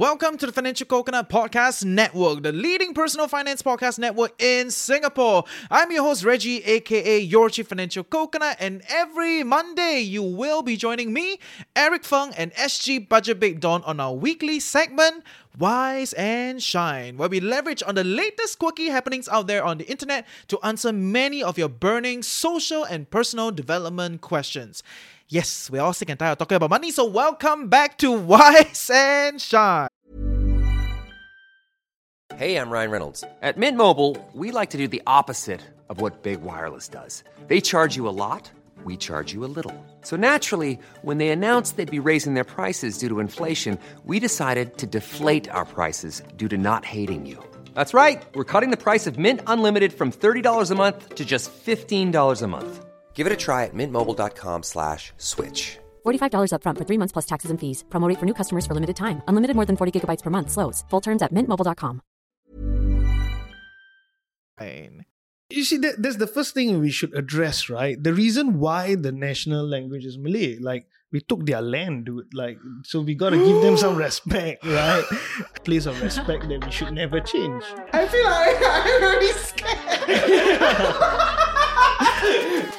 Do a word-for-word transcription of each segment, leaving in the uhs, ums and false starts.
Welcome to the Financial Coconut Podcast Network, the leading personal finance podcast network in Singapore. I'm your host, Reggie, aka Your Chief Financial Coconut, and every Monday you will be joining me, Eric Fung, and S G Budget Babe Dawn on our weekly segment, Wise and Shine, where we leverage on the latest quirky happenings out there on the internet to answer many of your burning social and personal development questions. Yes, we're all sick and tired of talking about money, so welcome back to Wise and Shine. Hey, I'm Ryan Reynolds. At Mint Mobile, we like to do the opposite of what Big Wireless does. They charge you a lot, we charge you a little. So naturally, when they announced they'd be raising their prices due to inflation, we decided to deflate our prices due to not hating you. That's right. We're cutting the price of Mint Unlimited from thirty dollars a month to just fifteen dollars a month. Give it a try at mintmobile.com slash switch. forty-five dollars up front for three months plus taxes and fees. Promo rate for new customers for limited time. Unlimited more than forty gigabytes per month. Slows full terms at mint mobile dot com. You see, that, that's the first thing we should address, right? The reason why the national language is Malay. Like, we took their land, dude. Like, so we gotta give them some respect, right? Place of respect that we should never change. I feel like I'm already scared.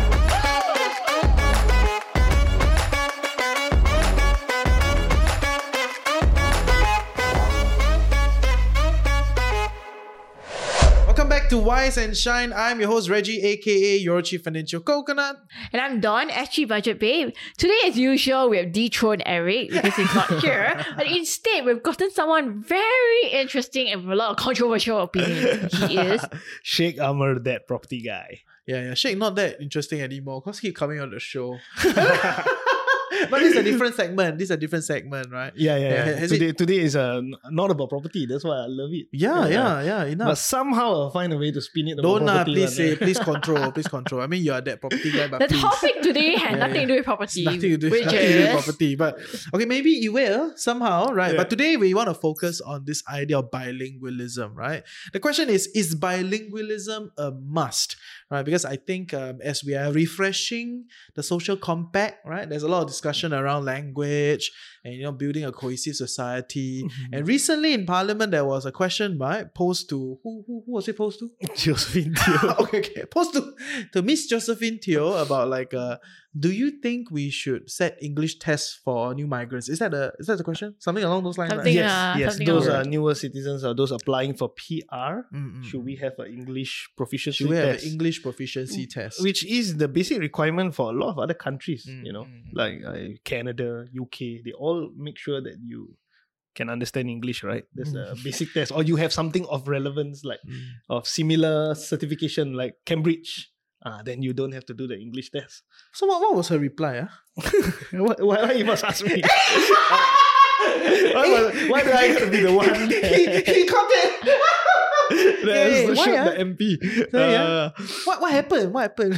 Welcome back to Wise and Shine. I'm your host, Reggie, aka Your Chief Financial Coconut. And I'm Dawn, S G Budget Babe. Today, as usual, we have dethroned Eric because he's not here. But instead, we've gotten someone very interesting and with a lot of controversial opinions. He is Sheikh Amar, that property guy. Yeah, yeah, Sheikh not that interesting anymore because he keep coming on the show. But this is a different segment. This is a different segment, right? Yeah, yeah, yeah. Has Today, it- today is uh, not about property. That's why I love it. Yeah, yeah, yeah, enough. But somehow I'll find a way to spin it about Don't uh, property. please one, say, right? please control, please control. I mean, you are that property guy, but the please. topic today had Yeah, nothing yeah. to do with property. Nothing to do, which nothing to do with is property. But okay, maybe you will somehow, right? Yeah. But today we want to focus on this idea of bilingualism, right? The question is, is bilingualism a must, right? Because I think um, as we are refreshing the social compact, right? There's a lot of discussion around language and, you know, building a cohesive society. Mm-hmm. And recently in Parliament, there was a question, right? Posed to, who, who, who was it posed to? Josephine Teo. okay, okay. Posed to, to Miss Josephine Teo about like, uh, do you think we should set English tests for new migrants? Is that a is that the question? Something along those lines? Something, right? Yes, uh, yes. something Those along- are newer citizens or those applying for P R. Mm-mm. Should we have an English proficiency Should we have test? an English proficiency test? Which is the basic requirement for a lot of other countries, Mm, you know, mm, like uh, Canada, U K. They all make sure that you can understand English, right? There's a basic test, or you have something of relevance, like Mm. of similar certification, like Cambridge. Ah, then you don't have to do the English test. So what, what was her reply? Huh? why, why, why you must ask me? why, must- why do I have to be the one there? he, he caught it! that has Hey, to why, shoot ah? the M P? Sorry, ah? Uh, What, what happened? What happened?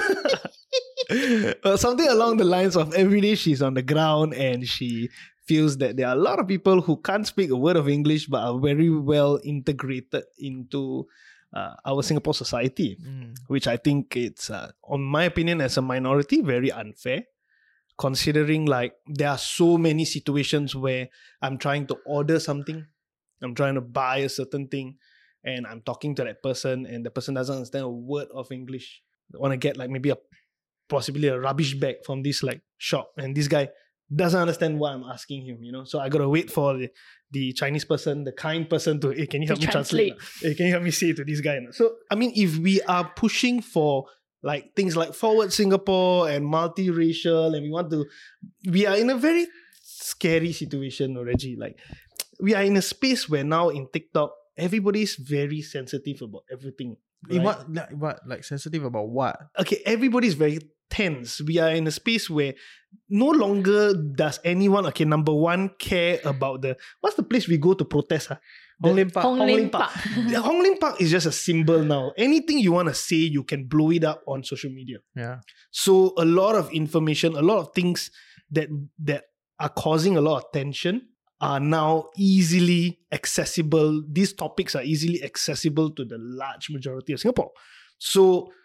uh, something along the lines of every day she's on the ground and she feels that there are a lot of people who can't speak a word of English but are very well integrated into uh, our Singapore society, Mm. which I think it's, uh, on my opinion, as a minority, very unfair. Considering like there are so many situations where I'm trying to order something, I'm trying to buy a certain thing, and I'm talking to that person, and the person doesn't understand a word of English. I want to get like maybe a possibly a rubbish bag from this like shop, and this guy doesn't understand what I'm asking him, you know. So I gotta wait for the, the Chinese person, the kind person to, hey, can you help To me translate? translate. Hey, can you help me say it to this guy? So I mean, if we are pushing for like things like Forward Singapore and multiracial, and we want to, we are in a very scary situation, Reggie. Like, we are in a space where now in TikTok, everybody's very sensitive about everything. In right? what, like, what, like sensitive about what? Okay, everybody's very tense. We are in a space where no longer does anyone, okay, number one, care about the, what's the place we go to protest? Huh? Hong Lim Park. Hong Lim Park. The Hong Lim Park is just a symbol now. Anything you want to say, you can blow it up on social media. Yeah. So a lot of information, a lot of things that that are causing a lot of tension are now easily accessible. These topics are easily accessible to the large majority of Singapore. So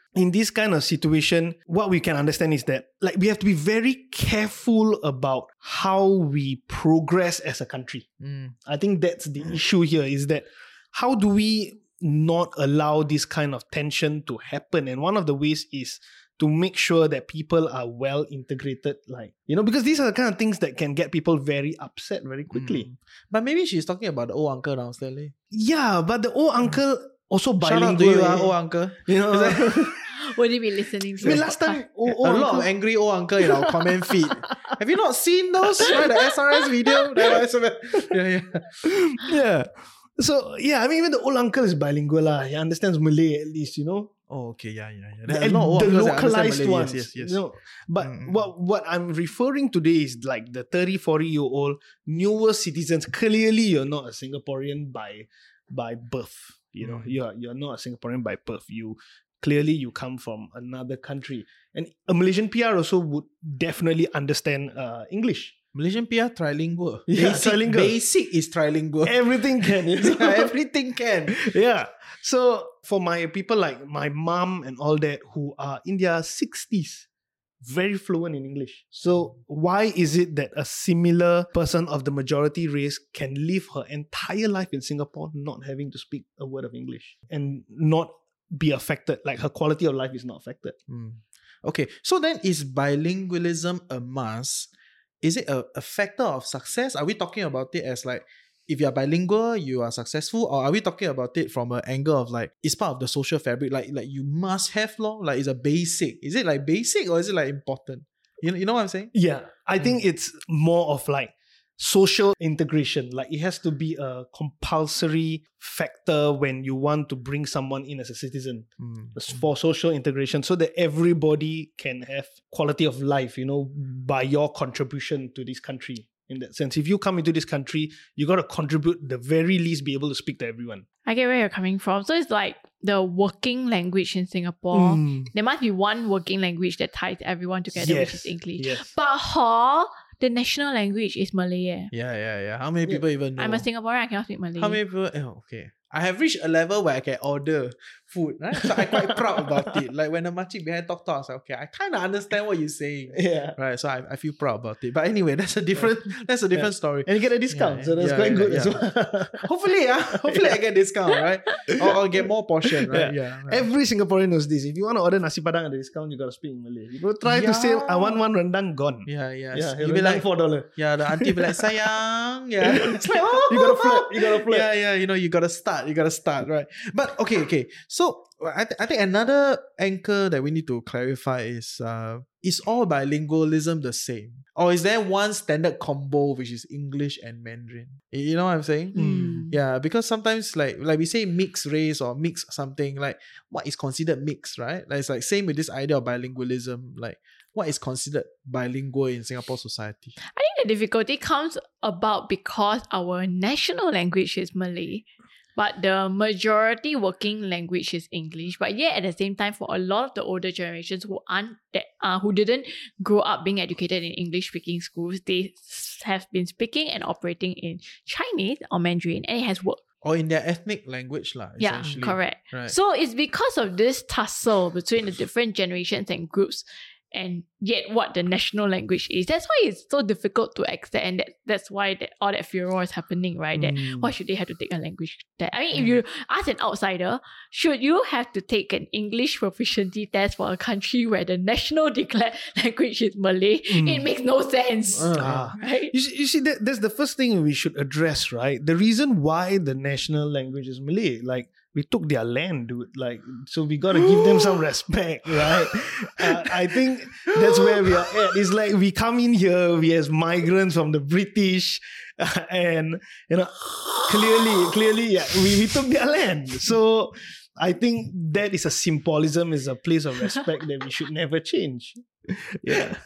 in this kind of situation, what we can understand is that like we have to be very careful about how we progress as a country. Mm. I think that's the issue here, is that how do we not allow this kind of tension to happen? And one of the ways is to make sure that people are well integrated, like, you know, because these are the kind of things that can get people very upset very quickly. Mm. But maybe she's talking about the old uncle downstairs. Leh. Yeah, but the old uncle also bilingual. Shout out to you, eh? ah, old uncle. You know, Would you be listening to I mean, the last podcast? time, old, A old lot uncle, of angry old uncle in our comment feed. Have you not seen those? Right, the S R S video? The yeah, yeah. yeah. So, yeah, I mean, even the old uncle is bilingual. lah. He understands Malay at least, you know. Oh, okay, yeah, yeah, yeah. The, There are a lot of old the uncles that understand localized Malay. ones. Yes, yes, yes. You know, but Mm. what, what I'm referring today is like the thirty, forty-year-old newer citizens. Clearly, you're not a Singaporean by by birth. You know, Mm. you're you're not a Singaporean by birth. You clearly you come from another country, and a Malaysian P R also would definitely understand uh, English. Malaysian P R trilingual. Yeah, basic, trilingual. Basic is trilingual. Everything can. You know? Yeah, everything can. Yeah. So for my people like my mom and all that who are in their sixties, very fluent in English. So why is it that a similar person of the majority race can live her entire life in Singapore not having to speak a word of English and not be affected? Like her quality of life is not affected. Mm. Okay, so then is bilingualism a must? Is it a, a factor of success? Are we talking about it as like, if you're bilingual, you are successful? Or are we talking about it from an angle of like, it's part of the social fabric, like like you must have law, like it's a basic. Is it like basic or is it like important? You know, you know what I'm saying? Yeah. I think it's more of like social integration. Like it has to be a compulsory factor when you want to bring someone in as a citizen. Mm. For social integration, so that everybody can have quality of life, you know, by your contribution to this country. In that sense, if you come into this country, you got to contribute, the very least be able to speak to everyone. I get where you're coming from. So it's like the working language in Singapore. Mm. There must be one working language that ties everyone together, which Yes, is English. yes. But huh, the national language is Malay. eh. Yeah, yeah, yeah. How many people even know? I'm a Singaporean, I cannot speak Malay. How many people? Oh, okay. I have reached a level where I can order food, right? So I'm quite proud about it. Like when the makcik behind talk to us, like, okay, I kind of understand what you're saying. Yeah. Right, so I, I feel proud about it. But anyway, that's a different that's a different story. And you get a discount, Yeah, so that's yeah, quite yeah, good yeah. as well. Hopefully, yeah. Hopefully I get discount, right? Or, or get more portion, right? Yeah. right. Every Singaporean knows this. If you want to order nasi padang at a discount, you got to speak in Malay. You go try to say, I want one rendang, gone. yeah, yeah. Yeah, You'll be like, four dollars. yeah, the auntie be like, sayang. Yeah. It's like, oh, You gotta flirt, you gotta flirt. Yeah, yeah, you know, you gotta start, you gotta start, right? But okay, okay. So I, th- I think another anchor that we need to clarify is uh, is all bilingualism the same? Or is there one standard combo which is English and Mandarin? You know what I'm saying? Mm. Yeah, because sometimes like like we say mixed race or mixed something, like what is considered mixed, right? Like it's like same with this idea of bilingualism, like what is considered bilingual in Singapore society? I think the difficulty comes about because our national language is Malay, but the majority working language is English. But yet at the same time, for a lot of the older generations who aren't that, uh, who didn't grow up being educated in English speaking schools, they s- have been speaking and operating in Chinese or Mandarin, and it has worked. Or in their ethnic language, lah. Yeah, essentially. correct. Right. So it's because of this tussle between the different generations and groups, and yet what the national language is. That's why it's so difficult to accept, and that, that's why that all that furor is happening, right? That Mm. why should they have to take a language test? I mean, if you ask an outsider, should you have to take an English proficiency test for a country where the national declared language is Malay? It makes no sense, Uh, right? You see, you see that that's the first thing we should address, right? The reason why the national language is Malay, like we took their land, dude. Like, so we gotta give them some respect, right? Uh, I think that's where we are at. It's like we come in here, we as migrants from the British, uh, and you know, clearly, clearly, yeah, we, we took their land. So I think that is a symbolism, is a place of respect that we should never change. Yeah.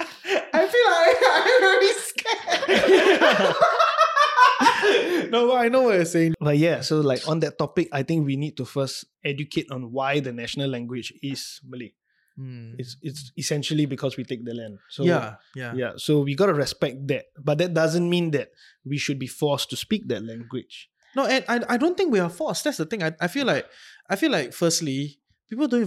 I feel like I'm very scared. No, but I know what you're saying. But yeah, so like on that topic, I think we need to first educate on why the national language is Malay. It's it's essentially because we take the land. So yeah, yeah. yeah. So we gotta respect that. But that doesn't mean that we should be forced to speak that language. No, and I, I don't think we are forced. That's the thing. I, I feel like I feel like firstly, people don't even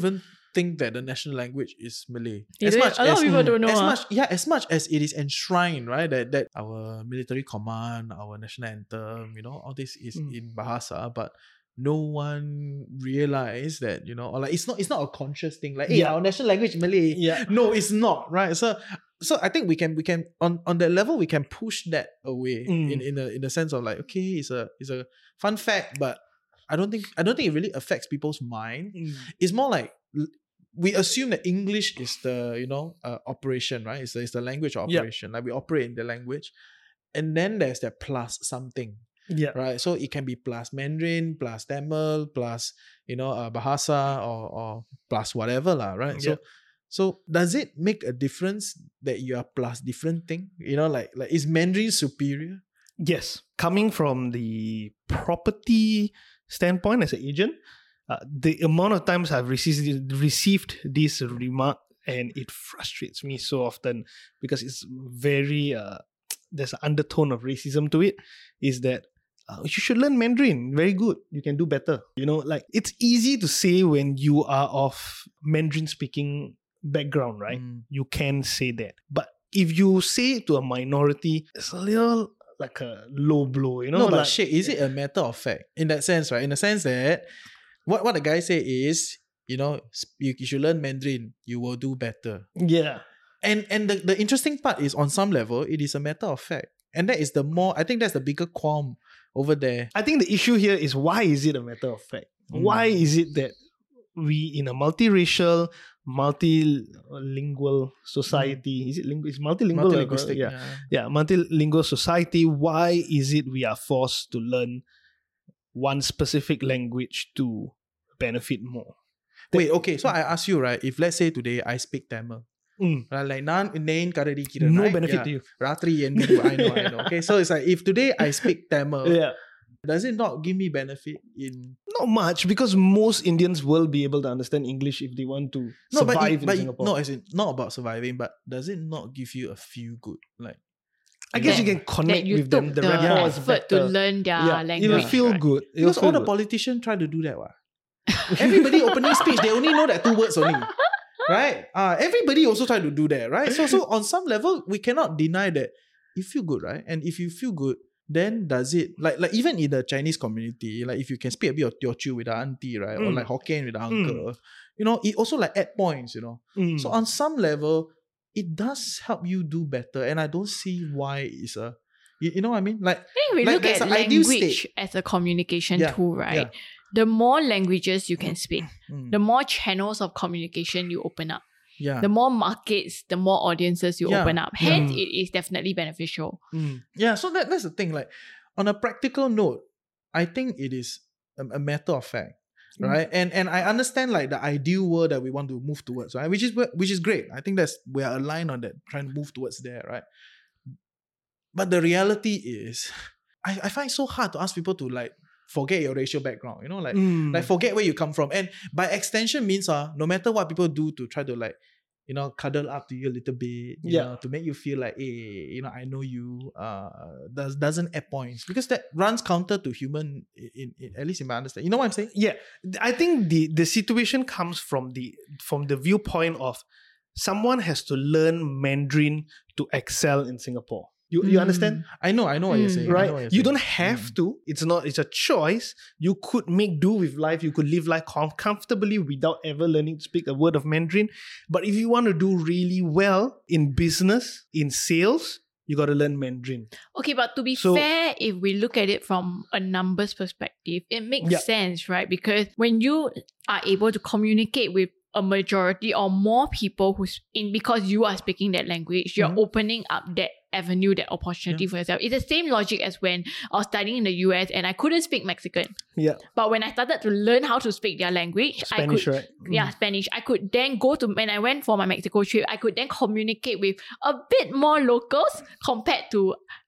think that the national language is Malay. You As don't- much a lot as of people don't know, as ah. much yeah, as much as it is enshrined, right? That that our military command, our national anthem, you know, all this is Mm. in Bahasa, but no one realized that, you know, or like it's not it's not a conscious thing. Like, hey, Yeah. our national language Malay. Yeah. No, it's not, right? So so I think we can we can on, on that level we can push that away Mm. in, in the in the sense of like, okay, it's a it's a fun fact, but I don't think I don't think it really affects people's mind. Mm. It's more like l- we assume that English is the, you know, uh, operation, right? It's the, it's the language Yep. operation. Like we operate in the language. And then there's that plus something, Yeah. right? So it can be plus Mandarin, plus Tamil, plus, you know, uh, Bahasa or, or plus whatever, lah, right? So Yep. so does it make a difference that you are plus different thing? You know, like like is Mandarin superior? Yes. Coming from the property standpoint as an agent, uh, the amount of times I've received received this remark, and it frustrates me so often because it's very uh, there's an undertone of racism to it. Is that uh, you should learn Mandarin? Very good. You can do better. You know, like it's easy to say when you are of Mandarin speaking background, right? Mm. You can say that, but if you say it to a minority, it's a little like a low blow, you know. No, but like, shit, is it a matter of fact? In that sense, right? In the sense that what, what the guy say is, you know, sp- you, you should learn Mandarin, you will do better. Yeah. And and the, the interesting part is on some level, it is a matter of fact. And that is the more, I think that's the bigger qualm over there. I think the issue here is, why is it a matter of fact? Mm. Why is it that we in a multiracial, multilingual society, is it lingu- it's multilingual? or- Multilinguistic. yeah. yeah, multilingual society, why is it we are forced to learn one specific language to benefit more? Wait, okay, so I ask you, right, if let's say today I speak Tamil, Mm. right, like nan nain karadi kira, No right? benefit Yeah. to you. Ratri and bidu, I know, I know. Okay, so it's like if today I speak Tamil, Yeah. does it not give me benefit in Not much, because most Indians will be able to understand English if they want to no, survive but, it, in but Singapore. no, as in not about surviving, but does it not give you a feel good? Like I guess That- you can connect that you with took them. The the rapport is effort to better. learn their yeah, language. it'll feel right? good. It'll because feel all the good. politicians try to do that, what? Everybody opening speech, they only know that two words only. Right? Uh, everybody also try to do that, right? So so on some level, we cannot deny that you feel good, right? And if you feel good, then does it like like even in the Chinese community, like if you can speak a bit of Teochew with the auntie, right? Or Mm. like Hokkien with the uncle, you know, it also like add points, you know. Mm. So on some level, it does help you do better. And I don't see why it's a you, you know what I mean? Like I think we Like, look there's at an ideal language state. as a communication Yeah, tool, right? yeah. The more languages you can speak, mm, the more channels of communication you open up, yeah. the more markets, the more audiences you Yeah, open up. yeah. Hence, it is definitely beneficial. Mm. Yeah, so that, that's the thing. Like, on a practical note, I think it is a, a matter of fact, right? And and I understand like the ideal world that we want to move towards, right? Which is wh- which is great. I think that's we are aligned on that, trying to move towards there, right? But the reality is, I, I find it so hard to ask people to like forget your racial background, you know, like Mm. like forget where you come from, and by extension means uh no matter what people do to try to like, you know, cuddle up to you a little bit, you Yeah. know, to make you feel like, hey, you know, I know you, uh, does doesn't add points, because that runs counter to human, in, in at least in my understanding. You know what I'm saying? Yeah, I think the the situation comes from the from the viewpoint of someone has to learn Mandarin to excel in Singapore. You you Mm. understand? I know, I know what you're Mm. saying. I know Right? what you're You saying. don't have Mm. to. It's not. It's a choice. You could make do with life. You could live life com- comfortably without ever learning to speak a word of Mandarin. But if you want to do really well in business, in sales, you got to learn Mandarin. Okay, but to be So- fair, if we look at it from a numbers perspective, it makes Yeah. sense, right? Because when you are able to communicate with a majority or more people who's in, because you are speaking that language, you're Mhm. opening up that avenue, that opportunity for yourself. It's the same logic as when I was studying in the U S and I couldn't speak Mexican. Yeah, But when I started to learn how to speak their language, Spanish, I could, right? yeah, Spanish. I could then go to, when I went for my Mexico trip, I could then communicate with a bit more locals compared to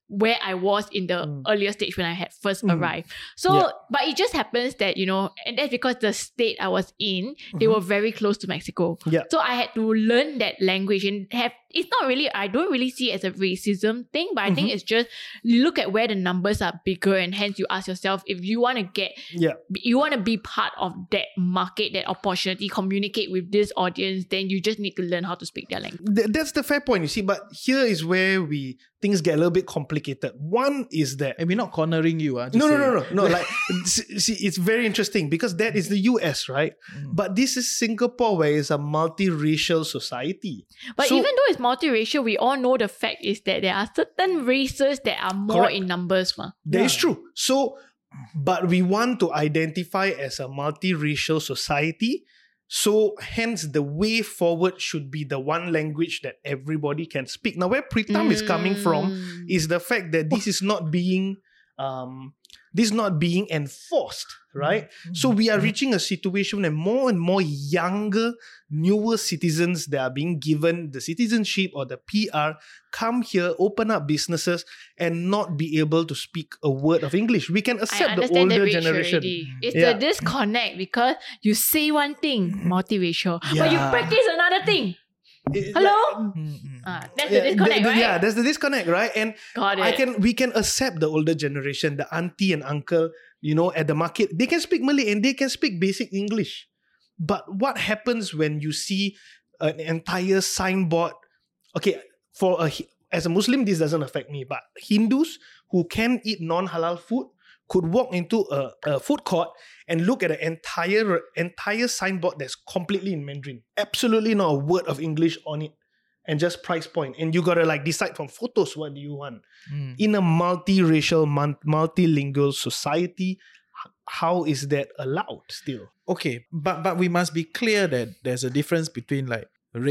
where I was in the Mm. earlier stage when I had first Mm. arrived. So, Yeah. but it just happens that, you know, and that's because the state I was in, they Mhm. were very close to Mexico. Yeah. So I had to learn that language and have, it's not really, I don't really see it as a racism thing, but I think Mhm. it's just, you look at where the numbers are bigger and hence you ask yourself, if you want to get, Yeah. you want to be part of that market, that opportunity, communicate with this audience, then you just need to learn how to speak their language. Th- that's the fair point, you see. But here is where we things get a little bit complicated. One is that And we're not cornering you. Uh, just no, no, saying. no, no, no. Like, s- see, it's very interesting because that is the U S, right? Mm. But this is Singapore, where it's a multiracial society. But So- even though it's multiracial, we all know the fact is that there are certain races that are more Correct. in numbers. Ma. That is true. So, but we want to identify as a multiracial society. So, hence, the way forward should be the one language that everybody can speak. Now, where Pritam is coming from Mm. is the fact that this is not being, um, this is not being enforced, right? So, we are reaching a situation where more and more younger, newer citizens that are being given the citizenship or the P R come here, open up businesses, and not be able to speak a word of English. We can I accept the understand the older ratio generation. already. It's Yeah. the disconnect because you say one thing, multiracial, but you Yeah. practice another thing. It- Hello? Mm, mm. Ah, that's Yeah, the disconnect, th- th- right? Yeah, there's the disconnect, right? And Got it. I can we can accept the older generation, the auntie and uncle, you know, at the market. They can speak Malay and they can speak basic English. But what happens when you see an entire signboard? Okay, for a Hi- as a Muslim, this doesn't affect me, but Hindus who can eat non-halal food could walk into a, a food court and look at an entire entire signboard that's completely in Mandarin. Absolutely not a word of English on it. And just price point. And you gotta like decide from photos what do you want. Mm. In a multiracial, mun- multilingual society, h- how is that allowed still? Okay, but but we must be clear that there's a difference between like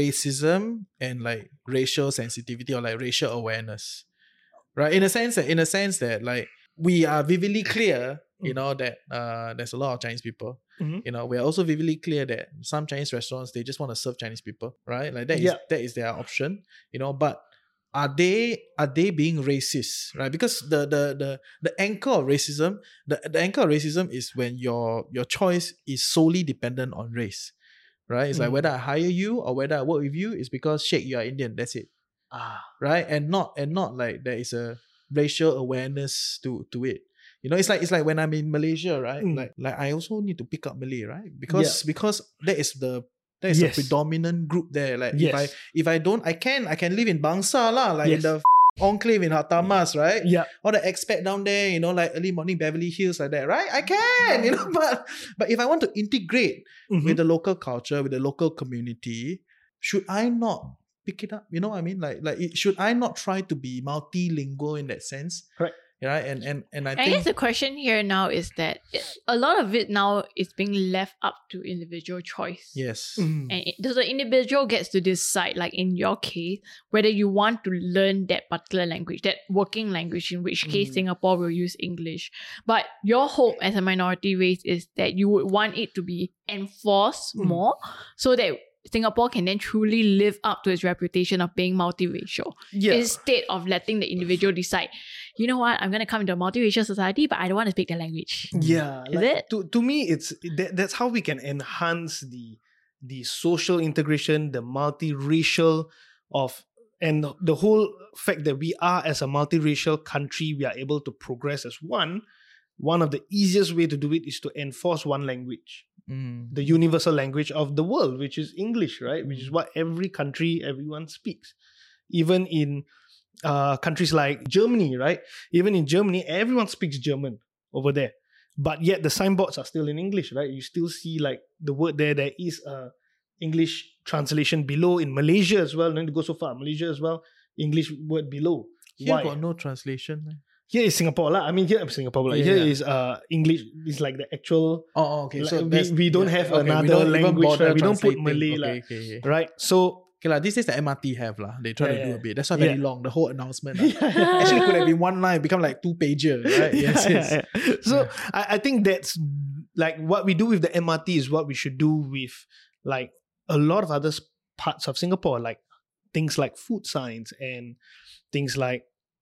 racism and like racial sensitivity or like racial awareness, right? In a sense that in a sense that like we are vividly clear, you Mm. know, that uh there's a lot of Chinese people. Mhm. You know, we're also vividly clear that some Chinese restaurants they just want to serve Chinese people, right? Like that is Yeah. that is their option, you know. But are they are they being racist, right? Because the the the the anchor of racism, the, the anchor of racism is when your your choice is solely dependent on race, right? It's like Mm. whether I hire you or whether I work with you is because Sheikh, you are Indian. That's it, Ah. right? And not and not like there is a racial awareness to to it. You know, it's like it's like when I'm in Malaysia, right? Mm. Like like I also need to pick up Malay, right? Because because that is the that is Yes. the predominant group there. Like Yes. if I if I don't, I can I can live in Bangsa lah, like in Yes. the enclave in Hartamas, right? Yeah. All the expat down there, you know, like early morning Beverly Hills like that, right? I can, you know, but but if I want to integrate Mhm. with the local culture, with the local community, should I not pick it up? You know what I mean? Like like it, should I not try to be multilingual in that sense? Correct. Right? And and and I I think guess the question here now is that it- a lot of it now is being left up to individual choice. yes. Mm. And it, so the individual gets to decide, like in your case, whether you want to learn that particular language, that working language, in which case Mm. Singapore will use English. But your hope as a minority race is that you would want it to be enforced Mm. more so that Singapore can then truly live up to its reputation of being multiracial Yeah. instead of letting the individual decide, you know what, I'm going to come into a multiracial society, but I don't want to speak their language. Yeah, Is like, it? To to me, it's that, that's how we can enhance the the social integration, the multiracial of, and the whole fact that we are as a multiracial country, we are able to progress as one. One of the easiest way to do it is to enforce one language, Mm. the universal language of the world, which is English, right? Which is what every country, everyone speaks. Even in uh, countries like Germany, right? Even in Germany, everyone speaks German over there. But yet the signboards are still in English, right? You still see like the word there. There is a English translation below. In Malaysia as well. Don't go so far. Malaysia as well. English word below. Here Why? got no translation. eh? Here is Singapore lah. I mean, here Singapore lah. Yeah, Here yeah. is uh English. Is like the actual. Oh, oh, okay. Like, so we- that's- we don't have okay, another we don't even language, bother right? We don't put translating. Malay, Okay, lah. okay, okay. Right. So Okay, lah. These days the M R T have lah. They try Yeah, to do yeah. a bit. That's why very Yeah. long. The whole announcement. lah. Actually, could have been one line, become like two pager, right? Yes, yes. Yeah, yeah. So I, I think that's like what we do with the M R T is what we should do with like a lot of other s- parts of Singapore, like things like food signs and things like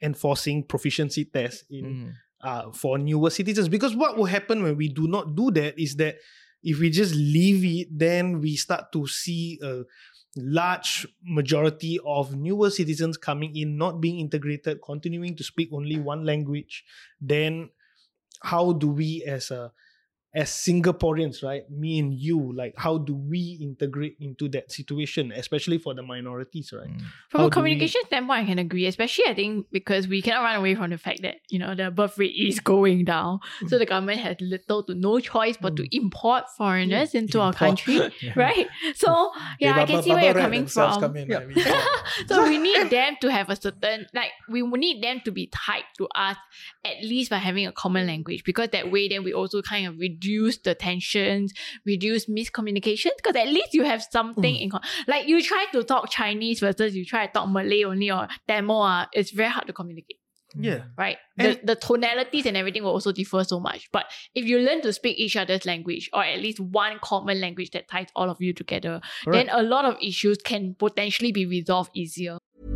enforcing proficiency tests in Mm. uh, for newer citizens. Because what will happen when we do not do that is that if we just leave it, then we start to see a large majority of newer citizens coming in, not being integrated, continuing to speak only one language. Then how do we as a as Singaporeans, right, me and you, like how do we integrate into that situation, especially for the minorities, right? Mm. From How a do communication standpoint, I can agree, especially I think because we cannot run away from the fact that, you know, the birth rate is going down. So the government has little to no choice but to import foreigners into our Import. country, Yeah. right? So yeah, They I can bubble- see where you're bubble wrap coming themselves from. come in, Yeah. like, we- So we need them to have a certain, like we will need them to be tied to us at least by having a common language, because that way then we also kind of reduce the tensions, reduce miscommunications, because at least you have something in con- like you try to talk Chinese versus you try to talk Malay only or Tamil, uh, it's very hard to communicate. Yeah. Right? And- the, the tonalities and everything will also differ so much. But if you learn to speak each other's language, or at least one common language that ties all of you together, then a lot of issues can potentially be resolved easier.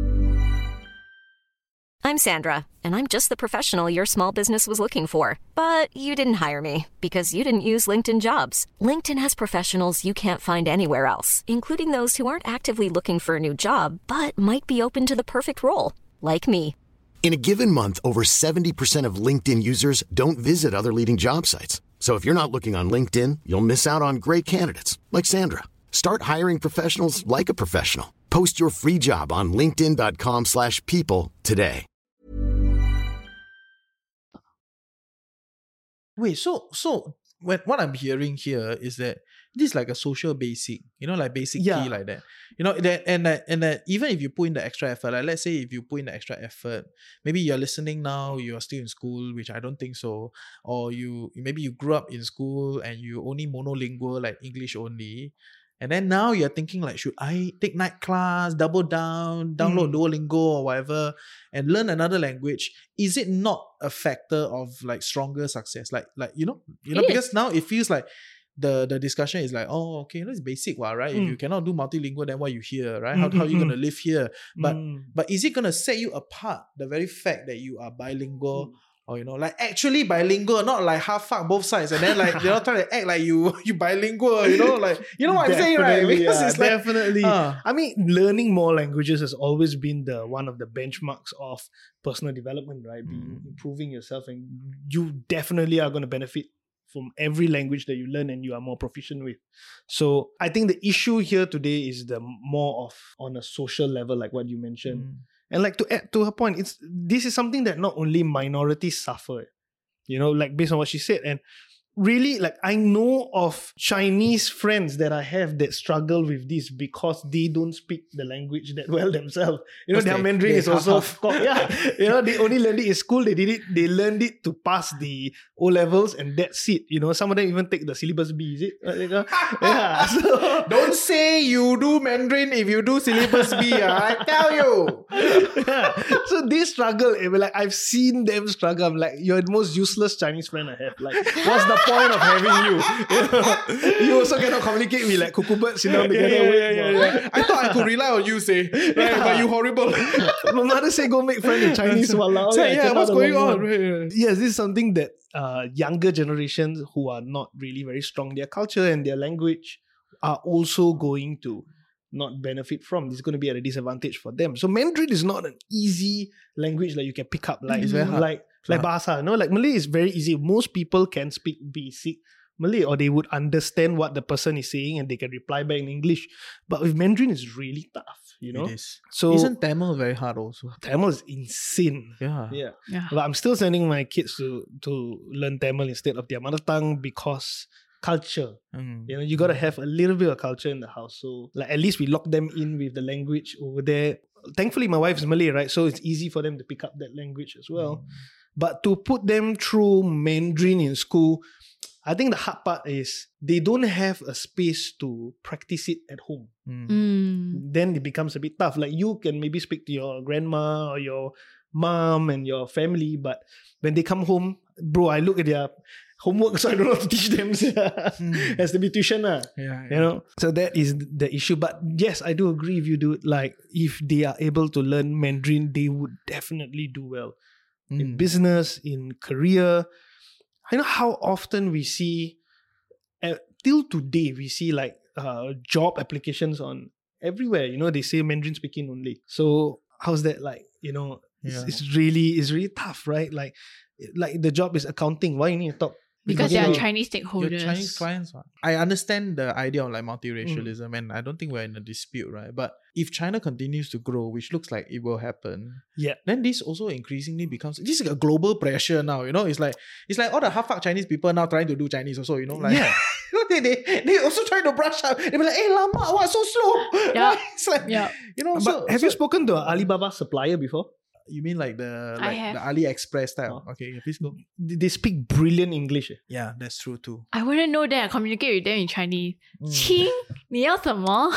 I'm Sandra, and I'm just the professional your small business was looking for. But you didn't hire me because you didn't use LinkedIn Jobs. LinkedIn has professionals you can't find anywhere else, including those who aren't actively looking for a new job, but might be open to the perfect role, like me. In a given month, over seventy percent of LinkedIn users don't visit other leading job sites. So if you're not looking on LinkedIn, you'll miss out on great candidates like Sandra. Start hiring professionals like a professional. Post your free job on linkedin.com slash people today. Wait, so so when what I'm hearing here is that this is like a social basic, you know, like basic Yeah. key like that. You know, that and that and that even if you put in the extra effort, like let's say if you put in the extra effort, maybe you're listening now, you're still in school, which I don't think so, or you maybe you grew up in school and you only monolingual, like English only. And then now you're thinking like, should I take night class, double down, download Mm. Duolingo or whatever, and learn another language? Is it not a factor of like stronger success? Like, like you know, you know, It because now it feels like the the discussion is like, oh, okay, you know, it's basic, what, right? If Mm. you cannot do multilingual, then why you here, right? How Mm, how are you mm, gonna live here? But Mm. but is it gonna set you apart? The very fact that you are bilingual. Mm. Or, you know, like actually bilingual, not like half fuck both sides, and then like they're not trying to act like you you bilingual, you know, like you know what I'm saying, right? Definitely, Because yeah, it's like definitely. Ah. I mean, learning more languages has always been the one of the benchmarks of personal development, right? Being, Mm. improving yourself, and you definitely are going to benefit from every language that you learn and you are more proficient with. So I think the issue here today is the more of on a social level, like what you mentioned. Mm. And like to add to her point, it's this is something that not only minorities suffer, you know, like based on what she said. And really, like I know of Chinese friends that I have that struggle with this because they don't speak the language that well themselves. You know, Because their they- Mandarin they is also half-half. taught- yeah. You know, they only learned it in school. They did it. They learned it to pass the O levels, and that's it. You know, some of them even take the syllabus B. Is it? Uh, you know? Yeah. So, Don't say you do Mandarin if you do syllabus B, ah, I tell you. yeah. So they struggle. eh, Like I've seen them struggle. I'm like, you're the most useless Chinese friend I have. Like, what's the point of having you? You, know? You also cannot communicate with like cuckoo birds, sit down Yeah, together. yeah, wait yeah, yeah, for- yeah. I thought I could rely on you, say, right? Yeah. But you horrible. My mother said go make friends with Chinese. Walao, So, I yeah, cannot what's going alone on? one. Right, right. Yes, this is something that uh, younger generations who are not really very strong, their culture and their language are also going to not benefit from. This is going to be at a disadvantage for them. So Mandarin is not an easy language that you can pick up. Like It's very hard. like like Bahasa. No, like Malay is very easy. Most people can speak basic Malay, or they would understand what the person is saying and they can reply back in English. But with Mandarin, it's really tough. You know. It is. So Isn't Tamil very hard also? Tamil is insane. Yeah. Yeah. Yeah. But I'm still sending my kids to to learn Tamil instead of their mother tongue because culture. Mm. You know, you gotta have a little bit of culture in the house. So like at least we lock them in with the language over there. Thankfully my wife is Malay, right? So it's easy for them to pick up that language as well. Mm. But to put them through Mandarin in school, I think the hard part is they don't have a space to practice it at home. Mm. Mm. Then it becomes a bit tough. Like you can maybe speak to your grandma or your mom and your family, but when they come home, bro, I look at their homework, so I don't know how to teach them. Hmm. Has to be tuition. Uh. Yeah, You know, so that is the issue. But yes, I do agree with you, dude. Like, if they are able to learn Mandarin, they would definitely do well in Mm. business, in career. I know how often we see, uh, till today, we see like uh, job applications on everywhere. You know, they say Mandarin speaking only. So how's that like? You know, it's, Yeah. it's really it's really tough, right? Like, like the job is accounting. Why you need to talk? Because you they are know, Chinese Your stakeholders. Chinese clients. what? I understand the idea of like multiracialism, Mm. and I don't think we're in a dispute, right? But if China continues to grow, which looks like it will happen, Yeah. then this also increasingly becomes this is a global pressure now. You know, it's like it's like all the half-fuck Chinese people now trying to do Chinese also. You know, like Yeah. they, they they also trying to brush up. They be like, "Hey, lama, what so slow?" Yeah. It's like Yeah. you know. But so, have so- you spoken to an Alibaba supplier before? You mean like the I like have. the AliExpress style? Oh. Okay, please go. They they speak brilliant English. eh. Yeah, that's true too. I wouldn't know that. I communicate with them in Chinese. Mm. 亲，你要什么？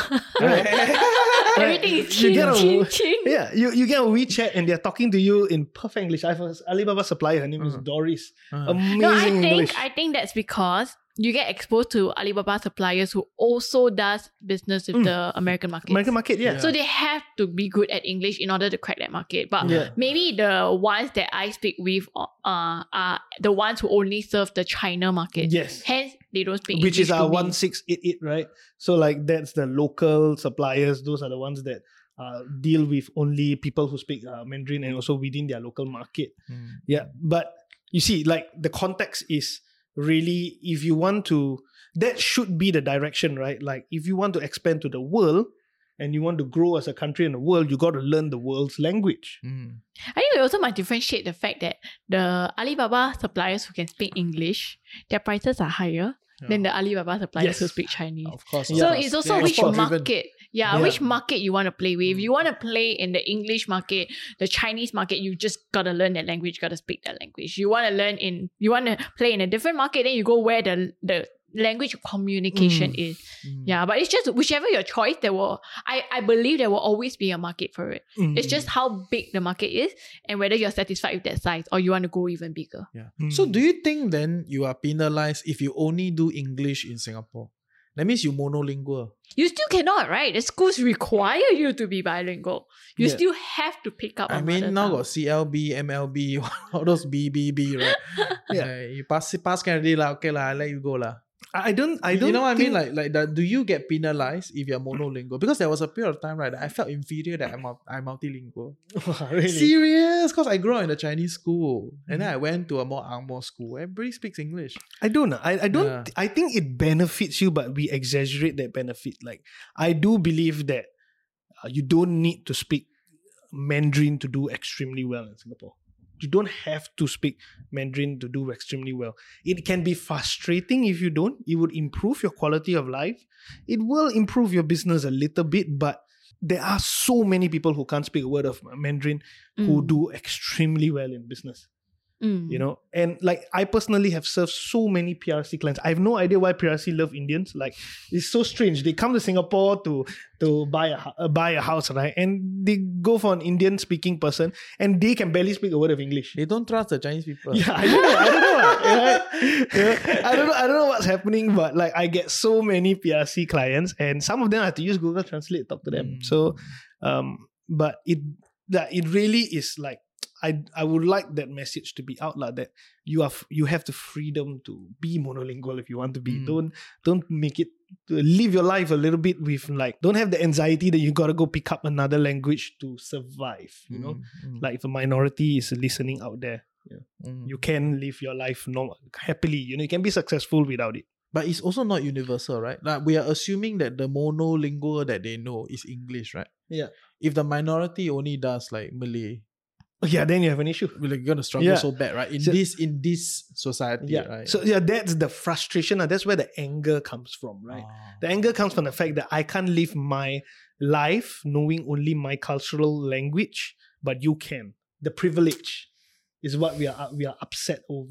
Everything is You 亲 get a- 亲亲。 Yeah, you, you get a WeChat and they're talking to you in perfect English. I have an Alibaba supplier. Her name is Uh. Doris. Uh. Amazing No, I English. think I think that's because you get exposed to Alibaba suppliers who also does business with Mm. the American market. American market, yeah. So they have to be good at English in order to crack that market. But Yeah. maybe the ones that I speak with uh, are the ones who only serve the China market. Yes. Hence, they don't speak Which English is our to me. one six eight eight, right? So like that's the local suppliers. Those are the ones that uh, deal with only people who speak uh, Mandarin and also within their local market. Mm. Yeah, but you see, like the context is really if you want to, that should be the direction, right? Like if you want to expand to the world and you want to grow as a country in the world, you got to learn the world's language. Mm. I think we also must differentiate the fact that the Alibaba suppliers who can speak English, their prices are higher than the Alibaba suppliers Yes. who speak Chinese. Of course. So of course. it's also They're which export-driven. market, yeah, Yeah. which market you want to play with. If you want to play in the English market, the Chinese market, you just gotta learn that language, gotta speak that language. You want to learn in, you want to play in a different market, then you go where the the language of communication is. Mm. Yeah, but it's just whichever your choice, there will, I, I believe there will always be a market for it. Mm. It's just how big the market is and whether you're satisfied with that size or you want to go even bigger. Yeah. Mm. So do you think then you are penalized if you only do English in Singapore? That means you monolingual. You still cannot, right? The schools require you to be bilingual. You Yeah. still have to pick up. I a mean, mother now tongue. got C L B, M L B, all those B B B, right? Yeah. Like, you pass pass can already lah. Okay lah, I let you go lah. I don't, I don't. You know what I mean? think- Like like that. Do you get penalized if you're monolingual? Because there was a period of time, right, that I felt inferior that I'm mul- I'm multilingual. really? Serious? Because I grew up in a Chinese school, and Mm-hmm. then I went to a more Angmo school. Everybody speaks English. I don't know. I, I don't. Yeah. I think it benefits you, but we exaggerate that benefit. Like I do believe that uh, you don't need to speak Mandarin to do extremely well in Singapore. You don't have to speak Mandarin to do extremely well. It can be frustrating if you don't. It would improve your quality of life. It will improve your business a little bit, but there are so many people who can't speak a word of Mandarin who Mm. do extremely well in business. Mm. You know, and like I personally have served so many P R C clients. I have no idea why P R C love Indians. Like it's so strange. They come to Singapore to to buy a hou- uh, buy a house, right? And they go for an Indian speaking person, and they can barely speak a word of English. They don't trust the Chinese people. Yeah, I don't know. I don't know. uh, yeah, yeah. I don't know. I don't know what's happening, but like I get so many P R C clients, and some of them I have to use Google Translate to talk to them. Mm. So, um, but it that it really is like. I I would like that message to be out like that you have you have the freedom to be monolingual if you want to be. Mm. Don't don't make it live your life a little bit with like don't have the anxiety that you gotta go pick up another language to survive. You know, Mm, mm, like if a minority is listening out there, mm. you can live your life normal, happily. You know, you can be successful without it. But it's also not universal, right? Like we are assuming that the monolingual that they know is English, right? Yeah. If the minority only does like Malay, Yeah, then you have an issue. we're like gonna struggle Yeah. so bad, right? In So- this in this society, Yeah. right? So yeah, that's the frustration. And that's where the anger comes from, right? Ah. The anger comes from the fact that I can't live my life knowing only my cultural language, but you can. The privilege is what we are we are upset over.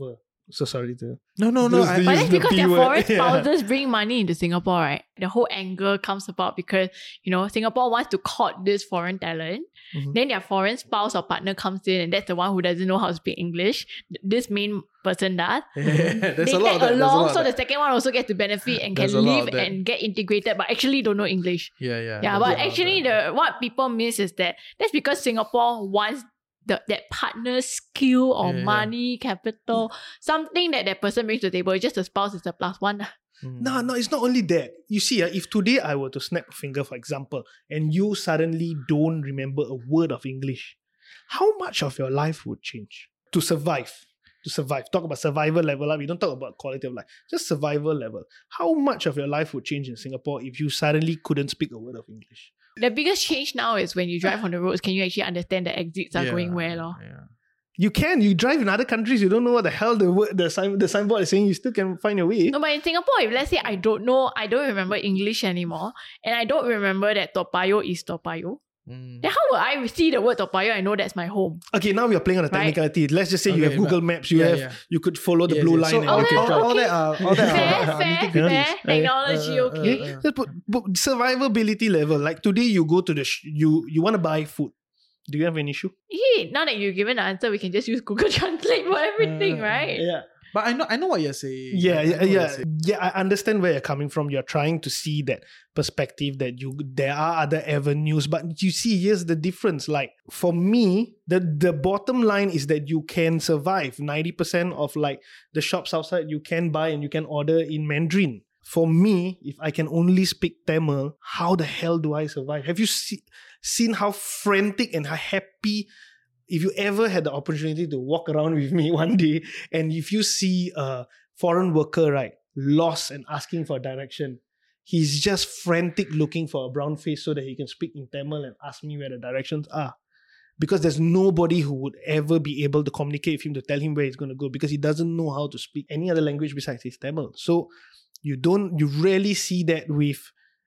So sorry to. No, no, no. Those I, the- But use that's the because P their word. foreign Yeah. spouses bring money into Singapore, right? The whole angle comes about because, you know, Singapore wants to court this foreign talent. Mhm. Then their foreign spouse or partner comes in, and that's the one who doesn't know how to speak English. Th- This main person does. there's they a lot of that. tag There's a along, lot of so the that. second one also gets to benefit and can There's a lot live of that. and get integrated, but actually don't know English. Yeah, yeah. Yeah, there's a but lot of actually, that. the what people miss is that that's because Singapore wants the, that partner skill or Yeah, yeah. money, capital, something that that person brings to the table. It's just the spouse is a plus one. Mm. No, no, it's not only that. You see, uh, if today I were to snap a finger, for example, and you suddenly don't remember a word of English, how much of your life would change to survive? To survive. Talk about survival level. We don't talk about quality of life. Just survival level. How much of your life would change in Singapore if you suddenly couldn't speak a word of English? The biggest change now is when you drive on the roads, can you actually understand the exits are Yeah, going where? Lor? yeah. You can. You drive in other countries. You don't know what the hell the word, the sign, the signboard is saying. You still can find your way. No, but in Singapore, if let's say I don't know, I don't remember English anymore, and I don't remember that Toa Payoh is Toa Payoh, Mm. then how will I see the word Toa Payoh and know that's my home? Okay, now we are playing on the Right. technicality. Let's just say you Okay, have Google but- Maps. You yeah, have yeah. you could follow the Yes, blue yes. line So and all you that, can all, drive. all that are all that Fair, are, are fair, nitty-gritty. fair. Technology, Uh, uh, okay. uh, uh. Just put, put survivability level. Like today, you go to the sh- you you want to buy food. Do you have an issue? Hey, now that you've given the answer, we can just use Google Translate for everything, Uh, right? Yeah, But I know I know what you're saying. yeah, I yeah, know what yeah. you're saying. Yeah, I understand where you're coming from. You're trying to see that perspective that you there are other avenues, but you see, here's the difference. Like for me, the the bottom line is that you can survive. ninety percent of like the shops outside you can buy and you can order in Mandarin. For me, if I can only speak Tamil, how the hell do I survive? Have you see, seen how frantic and how happy? If you ever had the opportunity to walk around with me one day, and if you see a foreign worker, right, lost and asking for direction, he's just frantic looking for a brown face so that he can speak in Tamil and ask me where the directions are. Because there's nobody who would ever be able to communicate with him to tell him where he's going to go because he doesn't know how to speak any other language besides his Tamil. So you don't, you rarely see that with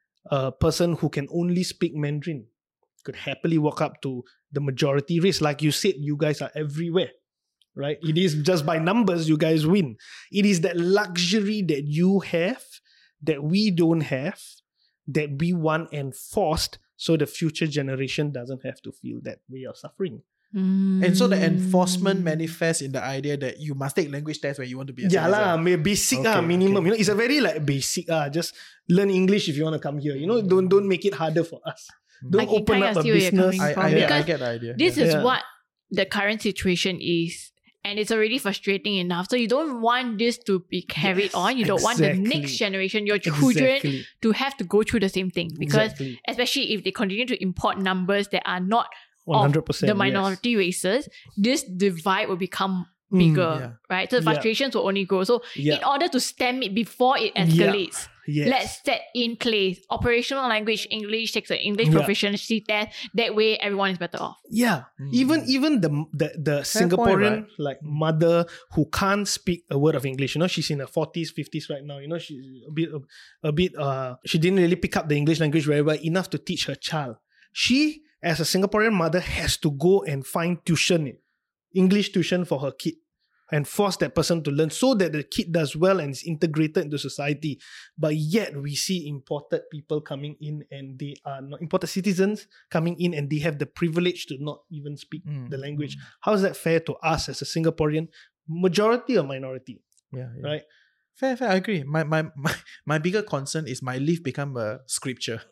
a person who can only speak Mandarin. Could happily walk up to the majority race. Like you said, you guys are everywhere, right? It is just by numbers, you guys win. It is that luxury that you have, that we don't have, that we want enforced so the future generation doesn't have to feel that way of suffering. And so the Mm. enforcement manifests in the idea that you must take language tests when you want to be a Yeah citizen. lah, may basic Okay, ah, minimum. okay. You know, it's a very like basic ah. Just learn English if you want to come here. You know, don't don't make it harder for us. Don't I can open kind up of a see where you're business. coming I, from I, I because get the idea. this yeah. is Yeah. what the current situation is. And it's already frustrating enough. So you don't want this to be carried Yes, on. You don't want the exactly. next generation, your children, Exactly. to have to go through the same thing. Because Exactly. especially if they continue to import numbers that are not one hundred percent of the minority races, this divide will become Mm, bigger, yeah. right? So the Yeah. frustrations will only grow. So Yeah. in order to stem it before it escalates, Yes. let's set in place operational language English takes an English Yeah. proficiency test. That way, everyone is better off. Yeah, Mm. even even the the, the Fair Singaporean point, like mother who can't speak a word of English. You know, she's in her forties, fifties right now. You know, she's a bit a, a bit uh she didn't really pick up the English language very well enough to teach her child. She, as a Singaporean mother, has to go and find tuition, English tuition for her kid, and force that person to learn so that the kid does well and is integrated into society. But yet we see imported people coming in and they are not imported citizens coming in and they have the privilege to not even speak Mm. the language. How is that fair to us as a Singaporean, majority or minority, Yeah, yeah. right? Fair, fair. I agree. My, my my my bigger concern is my leave become a scripture.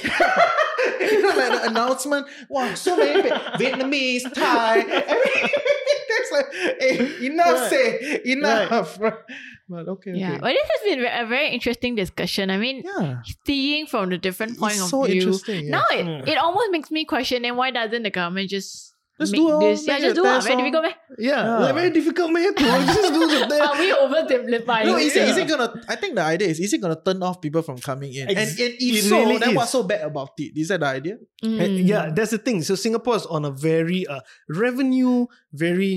You know, like the announcement. Wow, so many pe- Vietnamese, Thai. Everything. That's like, hey, enough, Right. say enough. But okay, okay. Yeah, but this has been a very interesting discussion. I mean, Yeah. seeing from the different point It's of so view. interesting. Now Yeah. it, Mm. it almost makes me question then why doesn't the government just Just make do all- this? Yeah, make just a do it. test Very all. difficult, meh? Yeah, Yeah. like very difficult, man. To just do the test. Are we oversimplifying? No, is, it, is Yeah. it gonna? I think the idea is: is it gonna turn off people from coming in? Ex- and, and if it so, really then is. what's so bad about it? Is that the idea? Mm. And yeah, that's the thing. So Singapore is on a very uh, revenue, very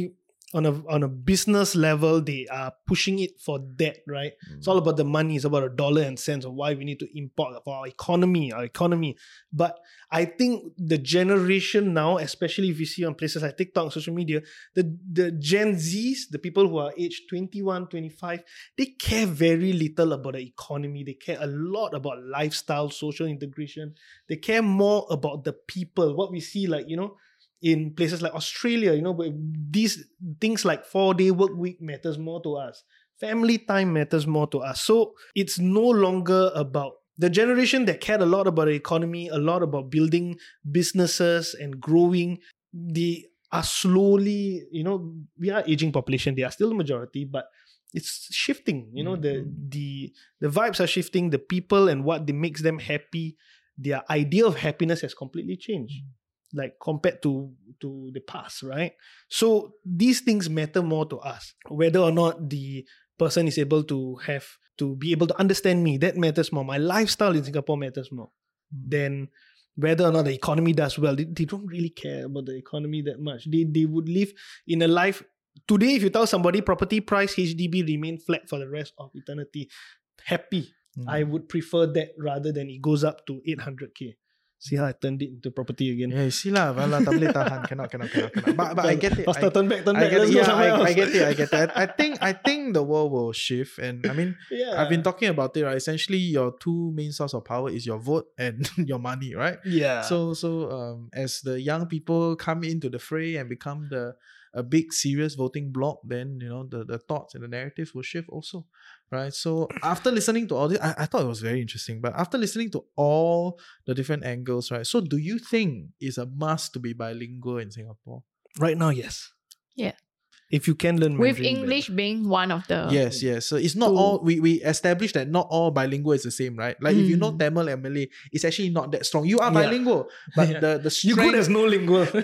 on a on a business level, they are pushing it for that, right? Mm. It's all about the money. It's about a dollar and cents of why we need to import for our economy, our economy. But I think the generation now, especially if you see on places like TikTok, social media, the, the Gen Zs, the people who are aged twenty-one, twenty-five, they care very little about the economy. They care a lot about lifestyle, social integration. They care more about the people. What we see, like, you know, in places like Australia, you know, where these things like four-day work week matters more to us. Family time matters more to us. So it's no longer about the generation that cared a lot about the economy, a lot about building businesses and growing. They are slowly, you know, we are aging population. They are still the majority, but it's shifting. You know, mm-hmm. the the the vibes are shifting. The people and what they makes them happy, their idea of happiness has completely changed. Mm-hmm. Like compared to, to the past, right? So these things matter more to us. Whether or not the person is able to have, to be able to understand me, that matters more. My lifestyle in Singapore matters more than whether or not the economy does well. They, they don't really care about the economy that much. They, they would live in a life. Today, if you tell somebody property price, H D B remain flat for the rest of eternity, happy. Mm. I would prefer that rather than it goes up to eight hundred K. See how I turned it into property again. Yeah, you see lah, lah tak boleh tahan, cannot, cannot, cannot, cannot. But, but I get it. Faster, I, turn back, turn back. I get Let's it. go Yeah, somewhere I, else. I get it. I get it. I think, I think the world will shift, and I mean, yeah. I've been talking about it. Right, essentially, your two main source of power is your vote and your money, right? Yeah. So, so um, as the young people come into the fray and become the a big serious voting bloc, then you know the, the thoughts and the narratives will shift also, right? So after listening to all this, I, I thought it was very interesting. But after listening to all the different angles, right? So do you think it's a must to be bilingual in Singapore? Right now, yes. Yeah. If you can learn with Mandarin English better. being one of the yes yes so it's not two. all we, we established that not all bilingual is the same, right? Like mm. if you know Tamil and Malay, it's actually not that strong. You are yeah. bilingual, but yeah. the the you strength... good as no lingual. You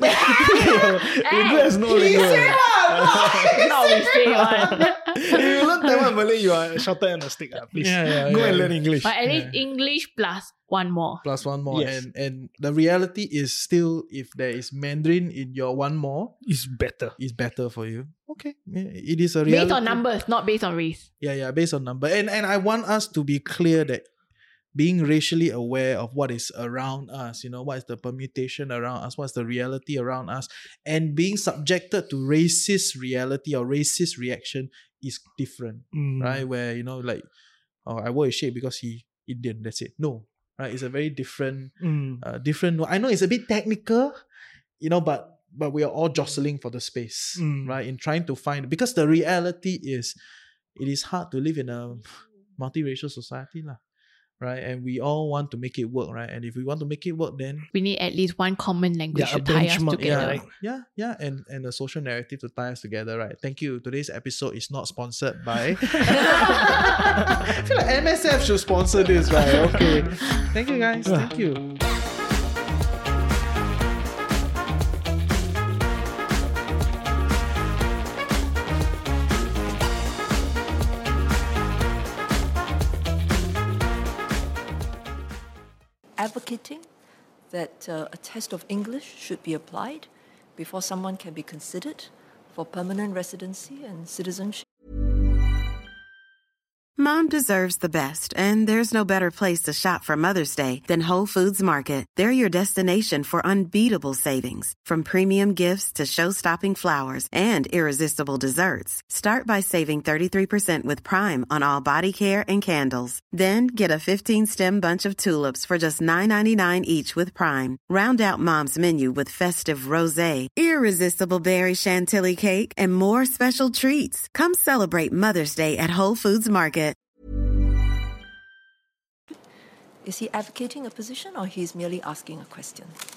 good as no lingual. No, we say one. If you learn Tamil and Malay, you are shorter on a stick. Uh, please yeah, yeah, go yeah, and yeah. learn English. But at least Yeah. English plus one more. plus one more, Yes. and and the reality is still, if there is Mandarin in your one more, It's better. is better for you. Okay, yeah, it is a reality. Based on numbers, not based on race. Yeah, yeah, based on number. And and I want us to be clear that being racially aware of what is around us, you know, what is the permutation around us, what's the reality around us, and being subjected to racist reality or racist reaction is different, Mm. right? Where, you know, like, oh, I wore a shade because he Indian, that's it. No, right? It's a very different, Mm. uh, different. I know it's a bit technical, you know, but but we are all jostling for the space, Mm. right? In trying to find, because the reality is, it is hard to live in a multiracial society, lah, right? And we all want to make it work, right? And if we want to make it work, then We need at least one common language Yeah, a to tie us benchmark, together. yeah, right. yeah, yeah, and and a social narrative to tie us together, right? Thank you. Today's episode is not sponsored by. I feel like M S F should sponsor this, right? Okay. Thank you, guys. Thank you. Advocating that uh, a test of English should be applied before someone can be considered for permanent residency and citizenship. Mom deserves the best, and there's no better place to shop for Mother's Day than Whole Foods Market. They're your destination for unbeatable savings, from premium gifts to show-stopping flowers and irresistible desserts. Start by saving thirty-three percent with Prime on all body care and candles. Then get a fifteen-stem bunch of tulips for just nine ninety-nine each with Prime. Round out Mom's menu with festive rosé, irresistible berry chantilly cake, and more special treats. Come celebrate Mother's Day at Whole Foods Market. Is he advocating a position or he's merely asking a question?